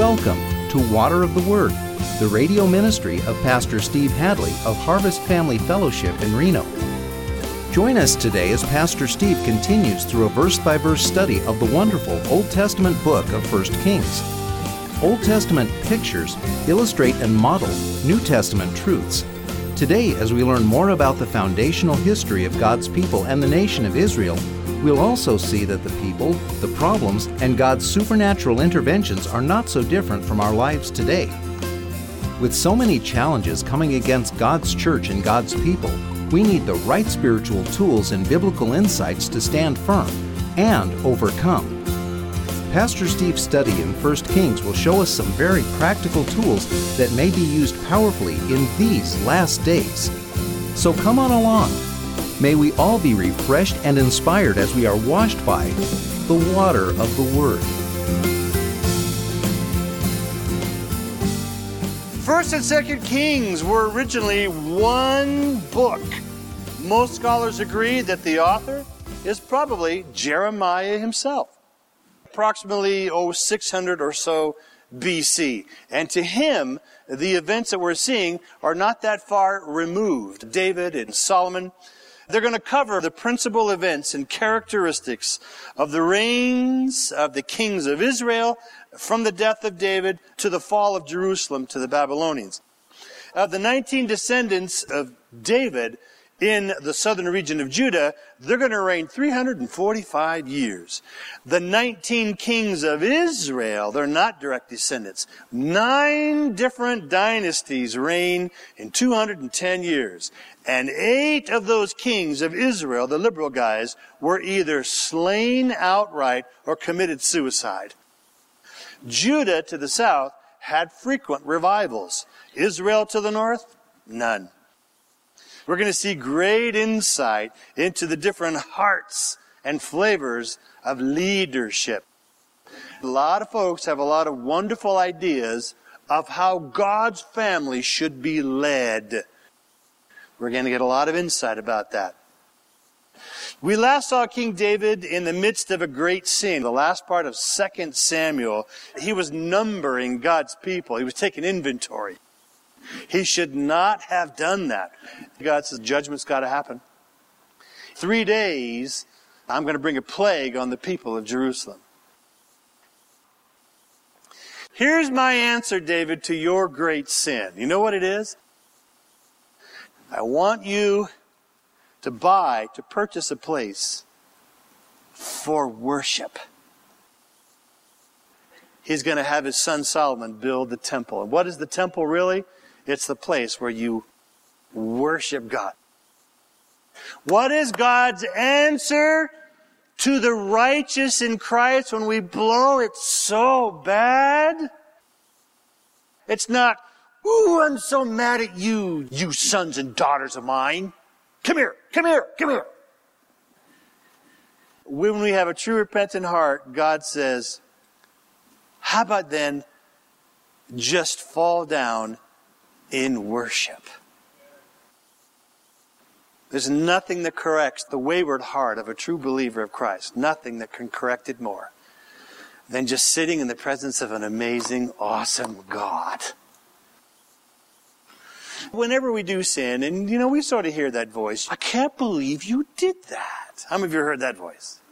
Welcome to Water of the Word, the radio ministry of Pastor Steve Hadley of Harvest Family Fellowship in Reno. Join us today as Pastor Steve continues through a verse-by-verse study of the wonderful Old Testament book of 1 Kings. Old Testament pictures illustrate and model New Testament truths. Today, as we learn more about the foundational history of God's people and the nation of Israel, we'll also see that the people, the problems, and God's supernatural interventions are not so different from our lives today. With so many challenges coming against God's church and God's people, we need the right spiritual tools and biblical insights to stand firm and overcome. Pastor Steve's study in 1 Kings will show us some very practical tools that may be used powerfully in these last days. So come on along. May we all be refreshed and inspired as we are washed by the water of the Word. 1st and 2nd Kings were originally one book. Most scholars agree that the author is probably Jeremiah himself. Approximately 600 or so BC. And to him, the events that we're seeing are not that far removed. David and Solomon, they're going to cover the principal events and characteristics of the reigns of the kings of Israel from the death of David to the fall of Jerusalem to the Babylonians. Of the 19 descendants of David in the southern region of Judah, they're going to reign 345 years. The 19 kings of Israel, they're not direct descendants. 9 different dynasties reign in 210 years. And 8 of those kings of Israel, the liberal guys, were either slain outright or committed suicide. Judah to the south had frequent revivals. Israel to the north, none. We're going to see great insight into the different hearts and flavors of leadership. A lot of folks have a lot of wonderful ideas of how God's family should be led. We're going to get a lot of insight about that. We last saw King David in the midst of a great sin. The last part of 2 Samuel, he was numbering God's people. He was taking inventory. He should not have done that. God says judgment's got to happen. 3 days, I'm going to bring a plague on the people of Jerusalem. Here's my answer, David, to your great sin. You know what it is? I want you to purchase a place for worship. He's going to have his son Solomon build the temple. And what is the temple really? It's the place where you worship God. What is God's answer to the righteous in Christ when we blow it so bad? It's not, ooh, I'm so mad at you, you sons and daughters of mine. Come here, come here, come here. When we have a true repentant heart, God says, how about then just fall down in worship? There's nothing that corrects the wayward heart of a true believer of Christ. Nothing that can correct it more than just sitting in the presence of an amazing, awesome God. Whenever we do sin, and we sort of hear that voice, I can't believe you did that. How many of you heard that voice?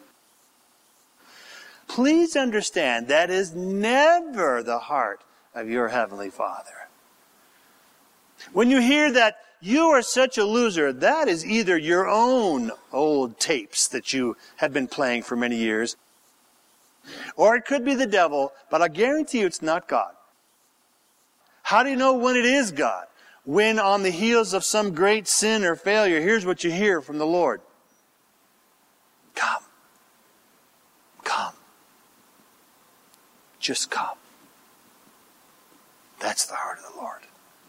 Please understand, that is never the heart of your Heavenly Father. When you hear that you are such a loser, that is either your own old tapes that you have been playing for many years, or it could be the devil, but I guarantee you it's not God. How do you know when it is God? When on the heels of some great sin or failure, here's what you hear from the Lord. Come. Come. Just come. That's the heart of the Lord.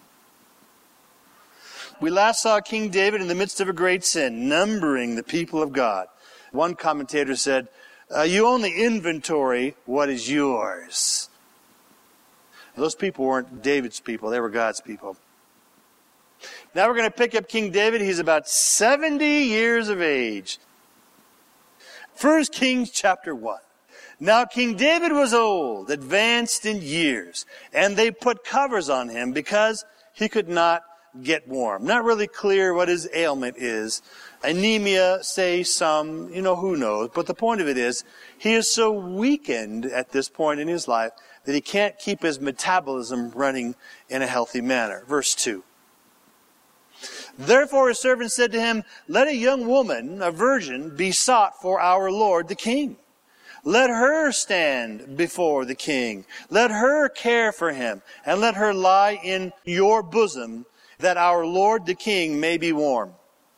We last saw King David in the midst of a great sin, numbering the people of God. One commentator said, you only inventory what is yours. Those people weren't David's people, they were God's people. Now we're going to pick up King David. He's about 70 years of age. 1 Kings chapter 1. Now King David was old, advanced in years, and they put covers on him because he could not get warm. Not really clear what his ailment is. Anemia, say some, who knows. But the point of it is, he is so weakened at this point in his life that he can't keep his metabolism running in a healthy manner. Verse 2. Therefore his servant said to him, let a young woman, a virgin, be sought for our Lord the king. Let her stand before the king. Let her care for him, and let her lie in your bosom, that our Lord the king may be warm.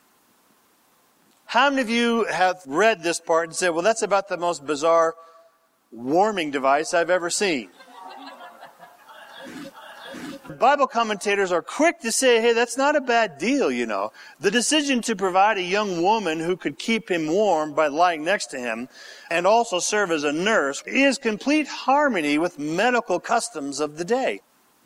How many of you have read this part and said, well, that's about the most bizarre warming device I've ever seen? Bible commentators are quick to say, hey, that's not a bad deal, The decision to provide a young woman who could keep him warm by lying next to him and also serve as a nurse is complete harmony with medical customs of the day.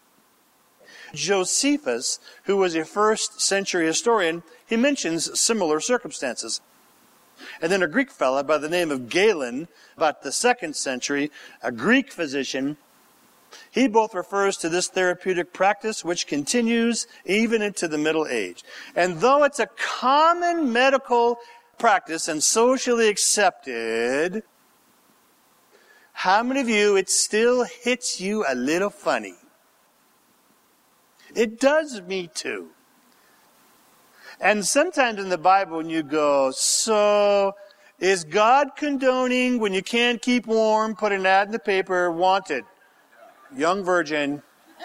Josephus, who was a first century historian, he mentions similar circumstances. And then a Greek fellow by the name of Galen, about the 2nd century, a Greek physician, he both refers to this therapeutic practice which continues even into the Middle Age. And though it's a common medical practice and socially accepted, how many of you, it still hits you a little funny? It does me too. And sometimes in the Bible when you go, so is God condoning when you can't keep warm, put an ad in the paper, wanted, young virgin?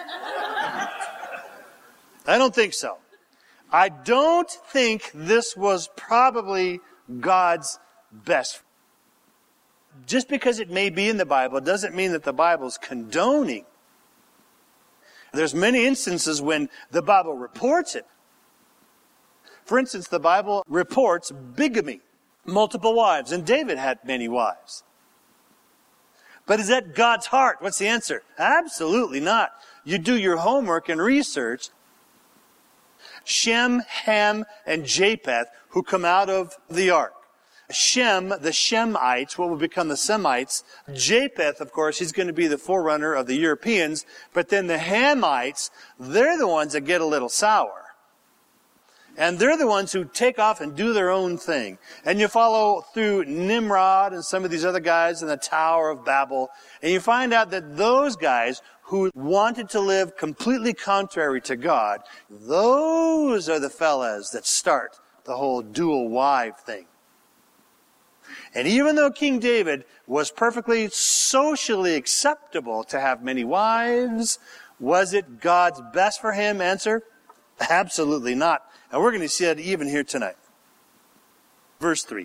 I don't think so. I don't think this was probably God's best. Just because it may be in the Bible doesn't mean that the Bible's condoning. There's many instances when the Bible reports it. For instance, the Bible reports bigamy, multiple wives, and David had many wives. But is that God's heart? What's the answer? Absolutely not. You do your homework and research. Shem, Ham, and Japheth, who come out of the ark. Shem, the Shemites, what will become the Semites. Japheth, of course, he's going to be the forerunner of the Europeans. But then the Hamites, they're the ones that get a little sour. And they're the ones who take off and do their own thing. And you follow through Nimrod and some of these other guys in the Tower of Babel, and you find out that those guys who wanted to live completely contrary to God, those are the fellas that start the whole dual wife thing. And even though King David was perfectly socially acceptable to have many wives, was it God's best for him? Answer, absolutely not. And we're going to see that even here tonight. Verse 3.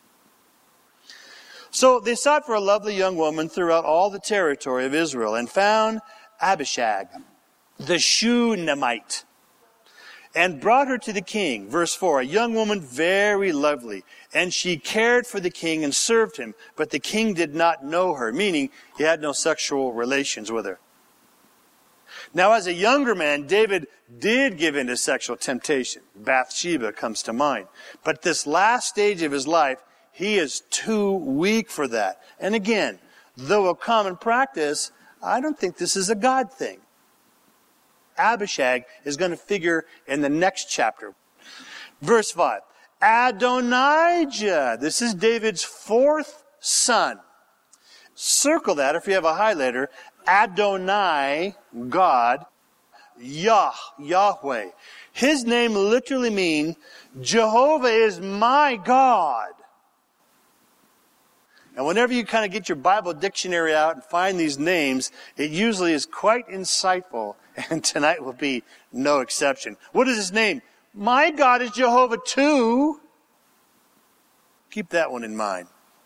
So they sought for a lovely young woman throughout all the territory of Israel and found Abishag, the Shunammite, and brought her to the king. Verse 4, a young woman very lovely, and she cared for the king and served him, but the king did not know her, meaning he had no sexual relations with her. Now, as a younger man, David did give in to sexual temptation. Bathsheba comes to mind. But this last stage of his life, he is too weak for that. And again, though a common practice, I don't think this is a God thing. Abishag is going to figure in the next chapter. Verse 5. Adonijah. This is David's 4th son. Circle that if you have a highlighter. Adonai, God, Yahweh. His name literally means Jehovah is my God. And whenever you kind of get your Bible dictionary out and find these names, it usually is quite insightful. And tonight will be no exception. What is his name? My God is Jehovah too. Keep that one in mind.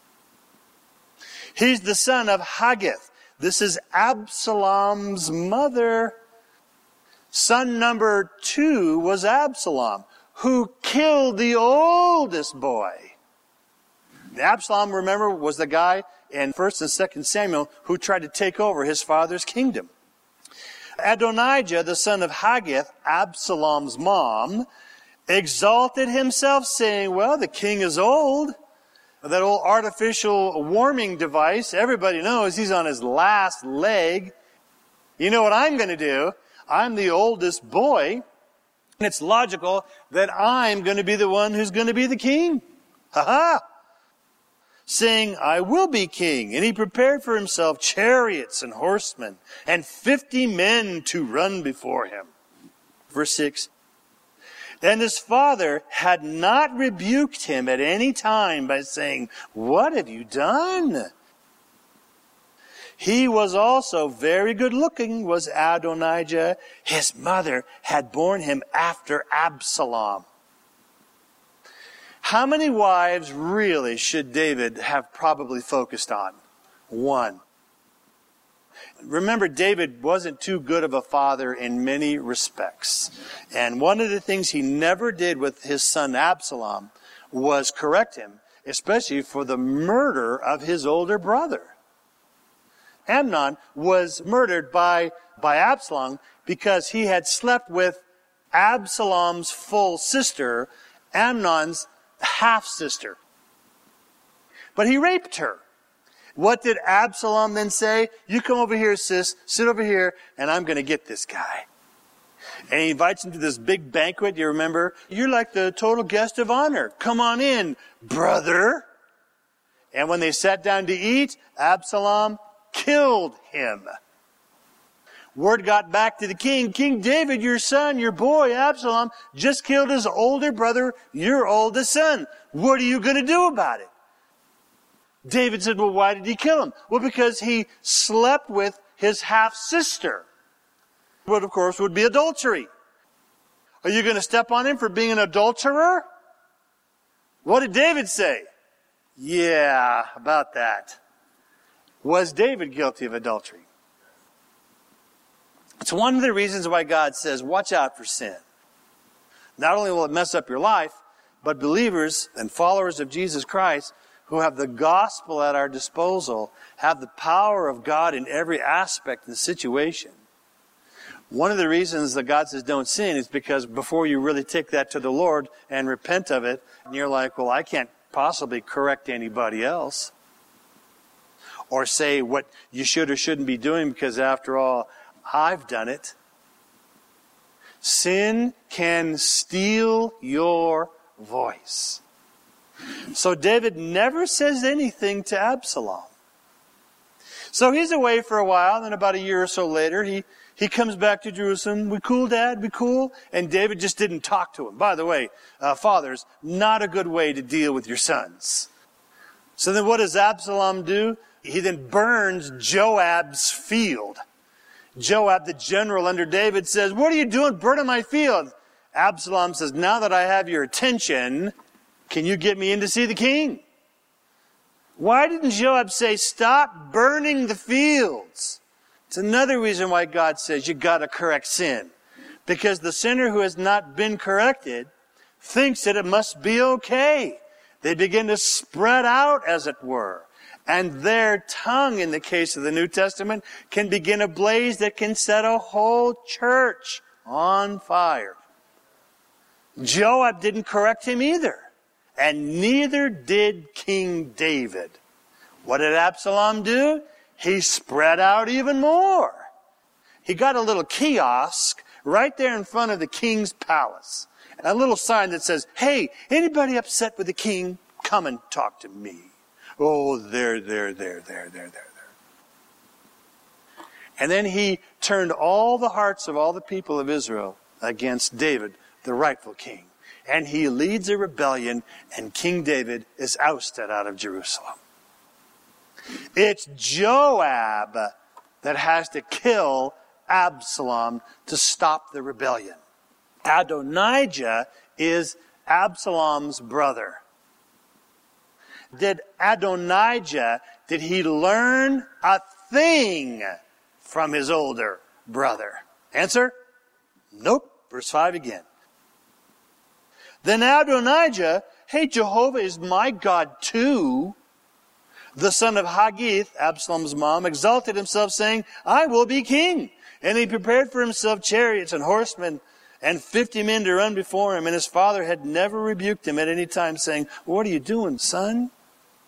He's the son of Haggith. This is Absalom's mother. Son number 2 was Absalom, who killed the oldest boy. Absalom, remember, was the guy in 1 and 2 Samuel who tried to take over his father's kingdom. Adonijah, the son of Haggith, Absalom's mom, exalted himself, saying, well, the king is old. that old artificial warming device. Everybody knows he's on his last leg. You know what I'm going to do? I'm the oldest boy, and it's logical that I'm going to be the one who's going to be the king. Ha-ha! Saying, I will be king. And he prepared for himself chariots and horsemen, and 50 men to run before him. Verse 6. And his father had not rebuked him at any time by saying, what have you done? He was also very good looking, was Adonijah. His mother had borne him after Absalom. How many wives really should David have probably focused on? One. Remember, David wasn't too good of a father in many respects. And one of the things he never did with his son Absalom was correct him, especially for the murder of his older brother. Amnon was murdered by Absalom because he had slept with Absalom's full sister, Amnon's half-sister. But he raped her. What did Absalom then say? You come over here, sis, sit over here, and I'm going to get this guy. And he invites him to this big banquet. You remember? You're like the total guest of honor. Come on in, brother. And when they sat down to eat, Absalom killed him. Word got back to the king. King David, your son, your boy, Absalom, just killed his older brother, your oldest son. What are you going to do about it? David said, well, why did he kill him? Well, because he slept with his half-sister. What, of course, would be adultery. Are you going to step on him for being an adulterer? What did David say? Yeah, about that. Was David guilty of adultery? It's one of the reasons why God says, watch out for sin. Not only will it mess up your life, but believers and followers of Jesus Christ who have the gospel at our disposal have the power of God in every aspect and situation. One of the reasons that God says don't sin is because before you really take that to the Lord and repent of it, and you're like, well, I can't possibly correct anybody else. Or say what you should or shouldn't be doing because after all, I've done it. Sin can steal your voice. So David never says anything to Absalom. So he's away for a while, then about a year or so later, he comes back to Jerusalem. We cool, Dad? We cool? And David just didn't talk to him. By the way, fathers, not a good way to deal with your sons. So then what does Absalom do? He then burns Joab's field. Joab, the general under David, says, what are you doing burning my field? Absalom says, now that I have your attention, can you get me in to see the king? Why didn't Joab say, stop burning the fields? It's another reason why God says you got to correct sin. Because the sinner who has not been corrected thinks that it must be okay. They begin to spread out, as it were. And their tongue, in the case of the New Testament, can begin a blaze that can set a whole church on fire. Joab didn't correct him either. And neither did King David. What did Absalom do? He spread out even more. He got a little kiosk right there in front of the king's palace. And a little sign that says, hey, anybody upset with the king? Come and talk to me. Oh, there. And then he turned all the hearts of all the people of Israel against David, the rightful king. And he leads a rebellion, and King David is ousted out of Jerusalem. It's Joab that has to kill Absalom to stop the rebellion. Adonijah is Absalom's brother. Did he learn a thing from his older brother? Answer? Nope. Verse 5 again. Then Adonijah, hey, Jehovah is my God too. The son of Haggith, Absalom's mom, exalted himself, saying, I will be king. And he prepared for himself chariots and horsemen and 50 men to run before him. And his father had never rebuked him at any time, saying, what are you doing, son?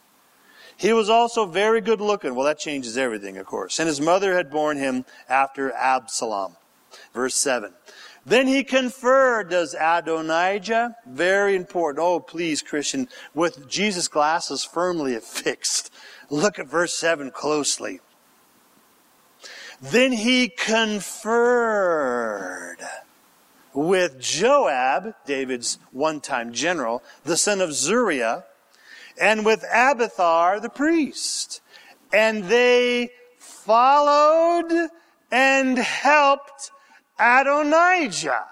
He was also very good looking. Well, that changes everything, of course. And his mother had borne him after Absalom. Verse 7. Then he conferred, does Adonijah, very important. Oh, please, Christian, with Jesus' glasses firmly affixed. Look at verse 7 closely. Then he conferred with Joab, David's one-time general, the son of Zeruiah, and with Abiathar the priest. And they followed and helped Adonijah.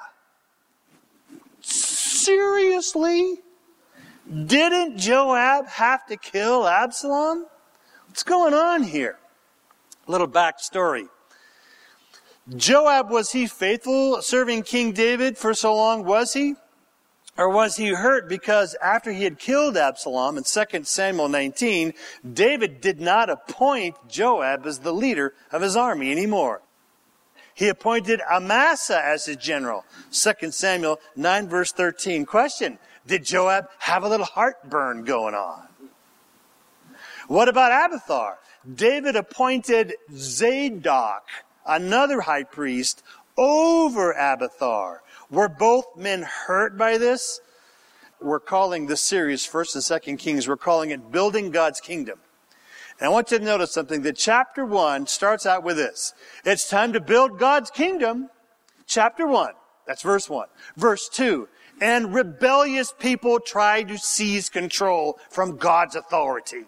Seriously? Didn't Joab have to kill Absalom? What's going on here? A little backstory. Joab, was he faithful serving King David for so long? Was he? Or was he hurt because after he had killed Absalom in 2 Samuel 19, David did not appoint Joab as the leader of his army anymore? He appointed Amasa as his general. 2 Samuel 9 verse 13. Question, did Joab have a little heartburn going on? What about Abiathar? David appointed Zadok, another high priest, over Abiathar. Were both men hurt by this? We're calling this series 1st and 2nd Kings, we're calling it Building God's Kingdom. And I want you to notice something, that chapter 1 starts out with this. It's time to build God's kingdom. Chapter 1, that's verse 1. Verse 2, and rebellious people try to seize control from God's authority.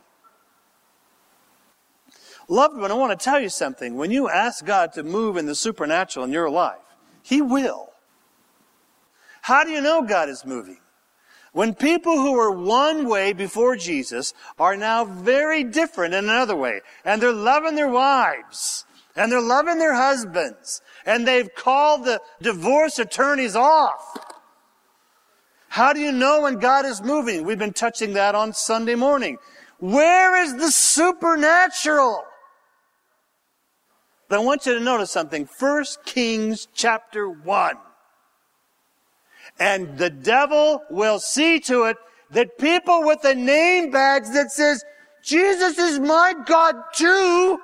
Loved one, I want to tell you something. When you ask God to move in the supernatural in your life, He will. How do you know God is moving? When people who were one way before Jesus are now very different in another way. And they're loving their wives. And they're loving their husbands. And they've called the divorce attorneys off. How do you know when God is moving? We've been touching that on Sunday morning. Where is the supernatural? But I want you to notice something. 1 Kings chapter 1. And the devil will see to it that people with a name badge that says, Jesus is my God too,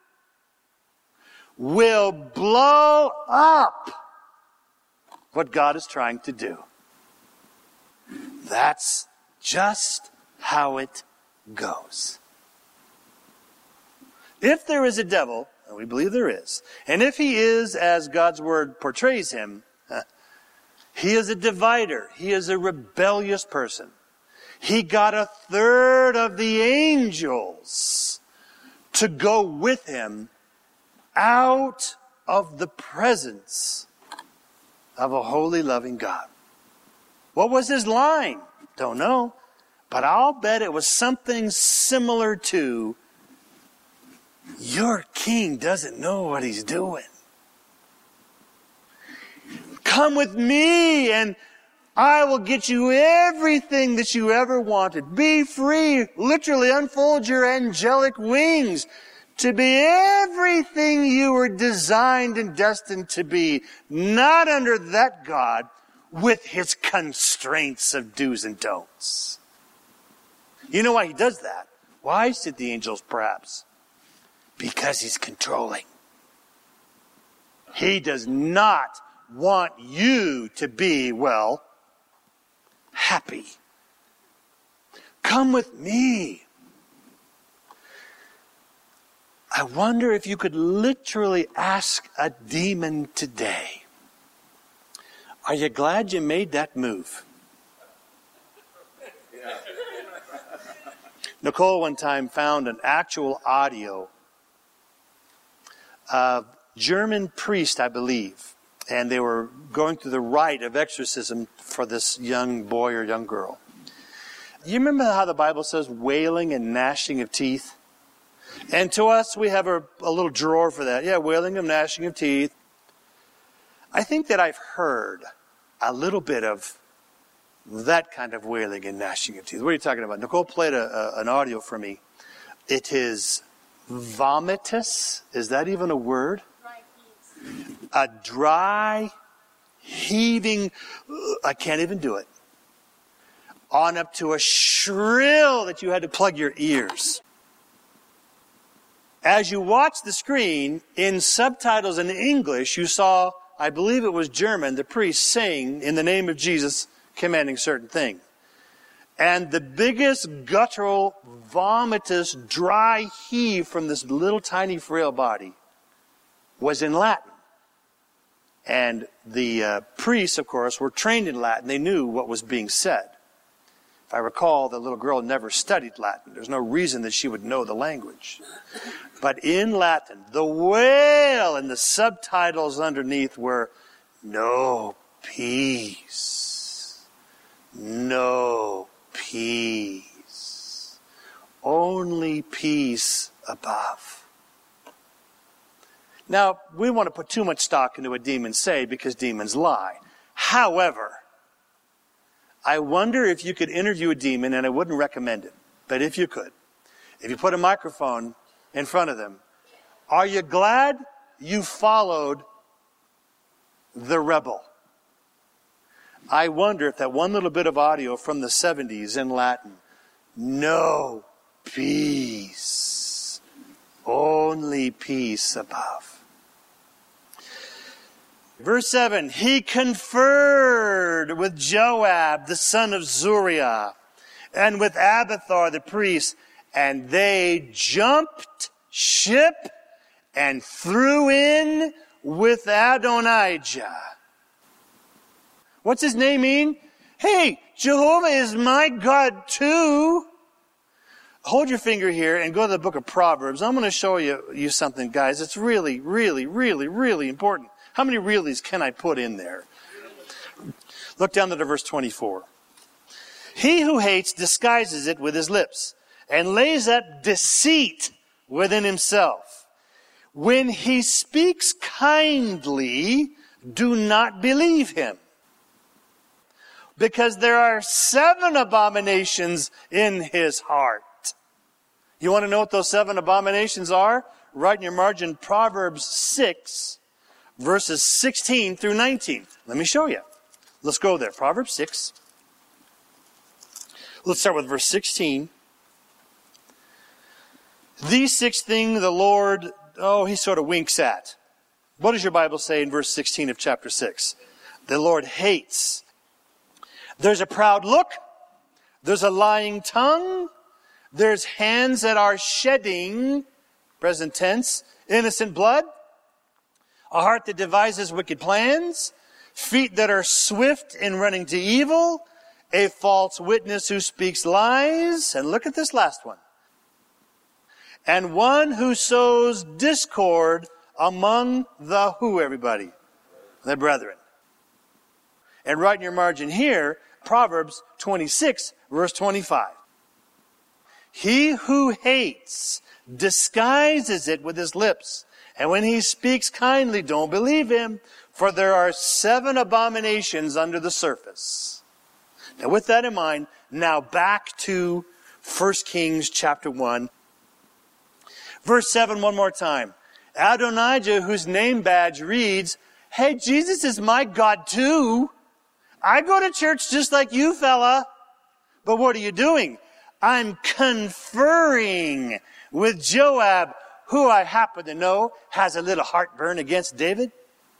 will blow up what God is trying to do. That's just how it goes. If there is a devil, and we believe there is, and if he is as God's word portrays him, he is a divider. He is a rebellious person. He got a third of the angels to go with him out of the presence of a holy, loving God. What was his line? Don't know. But I'll bet it was something similar to, your king doesn't know what he's doing. Come with me and I will get you everything that you ever wanted. Be free. Literally unfold your angelic wings to be everything you were designed and destined to be. Not under that God with his constraints of do's and don'ts. You know why he does that? Why, said the angels, perhaps? Because he's controlling. He does not want you to be, well, happy. Come with me. I wonder if you could literally ask a demon today, are you glad you made that move? Nicole one time found an actual audio of German priest, I believe, and they were going through the rite of exorcism for this young boy or young girl. You remember how the Bible says wailing and gnashing of teeth? And to us, we have a little drawer for that. Yeah, wailing and gnashing of teeth. I think that I've heard a little bit of that kind of wailing and gnashing of teeth. What are you talking about? Nicole played an audio for me. It is vomitous. Is that even a word? A dry, heaving, I can't even do it. On up to a shrill that you had to plug your ears. As you watched the screen, in subtitles in English, you saw, I believe it was German, the priest saying, in the name of Jesus, commanding certain things. And the biggest guttural, vomitous, dry heave from this little tiny frail body was in Latin. And the priests, of course, were trained in Latin. They knew what was being said. If I recall, the little girl never studied Latin. There's no reason that she would know the language. But in Latin, the wail and the subtitles underneath were, "No peace. No peace. Only peace above." Now, we want to put too much stock into what demons say because demons lie. However, I wonder if you could interview a demon, and I wouldn't recommend it, but if you could, if you put a microphone in front of them, are you glad you followed the rebel? I wonder if that one little bit of audio from the 70s in Latin, "No peace, only peace above." Verse 7, he conferred with Joab, the son of Zeruiah, and with Abiathar the priest, and they jumped ship and threw in with Adonijah. What's his name mean? Hey, Jehovah is my God too. Hold your finger here and go to the book of Proverbs. I'm going to show you something, guys. It's really, really, really, really important. How many reallys can I put in there? Look down to verse 24. He who hates disguises it with his lips and lays up deceit within himself. When he speaks kindly, do not believe him, because there are 7 abominations in his heart. You want to know what those 7 abominations are? Write in your margin Proverbs 6, verses 16 through 19. Let me show you. Let's go there. Proverbs 6. Let's start with verse 16. These 6 things the Lord, he sort of winks at. What does your Bible say in verse 16 of chapter 6? The Lord hates. There's a proud look. There's a lying tongue. There's hands that are shedding, present tense, innocent blood. A heart that devises wicked plans, feet that are swift in running to evil, a false witness who speaks lies, and look at this last one, and one who sows discord among the who, everybody? The brethren. And write in your margin here, Proverbs 26, verse 25. He who hates disguises it with his lips, and when he speaks kindly, don't believe him, for there are 7 abominations under the surface. Now with that in mind, now back to 1 Kings chapter 1. Verse 7 one more time. Adonijah, whose name badge reads, "Hey, Jesus is my God too. I go to church just like you, fella. But what are you doing? I'm conferring with Joab, who I happen to know has a little heartburn against David.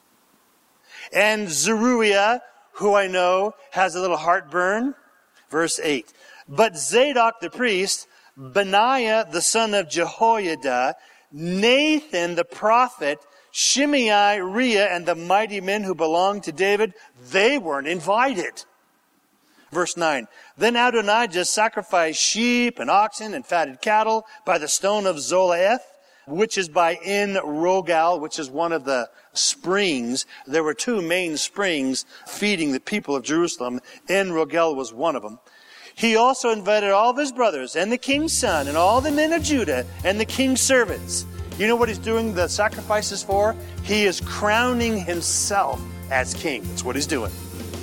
And Zeruiah, who I know has a little heartburn." Verse 8. But Zadok the priest, Benaiah the son of Jehoiada, Nathan the prophet, Shimei, Rhea, and the mighty men who belonged to David, they weren't invited. Verse 9. Then Adonijah sacrificed sheep and oxen and fatted cattle by the stone of Zolaeth, which is by En Rogal, which is one of the springs. There were 2 main springs feeding the people of Jerusalem. En Rogal was one of them. He also invited all of his brothers and the king's son and all the men of Judah and the king's servants. You know what he's doing the sacrifices for? He is crowning himself as king. That's what he's doing.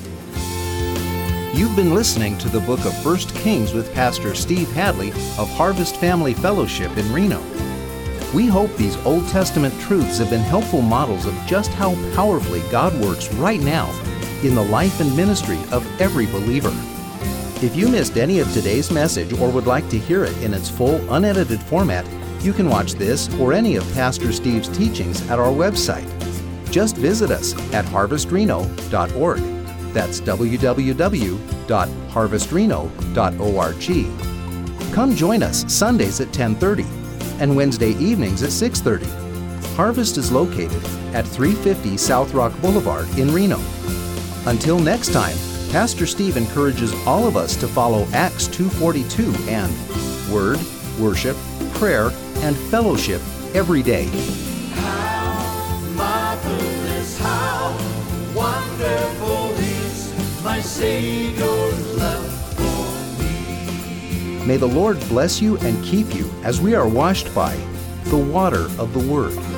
You've been listening to the book of 1 Kings with Pastor Steve Hadley of Harvest Family Fellowship in Reno. We hope these Old Testament truths have been helpful models of just how powerfully God works right now in the life and ministry of every believer. If you missed any of today's message or would like to hear it in its full, unedited format, You can watch this or any of Pastor Steve's teachings at our website. Just visit us at harvestreno.org. That's www.harvestreno.org. Come join us Sundays at 10:30 and Wednesday evenings at 6:30. Harvest is located at 350 South Rock Boulevard in Reno. Until next time, Pastor Steve encourages all of us to follow Acts 2:42 and Word, Worship, Prayer, and Fellowship every day. How marvelous, how wonderful is my Savior's love for me. May the Lord bless you and keep you as we are washed by the water of the Word.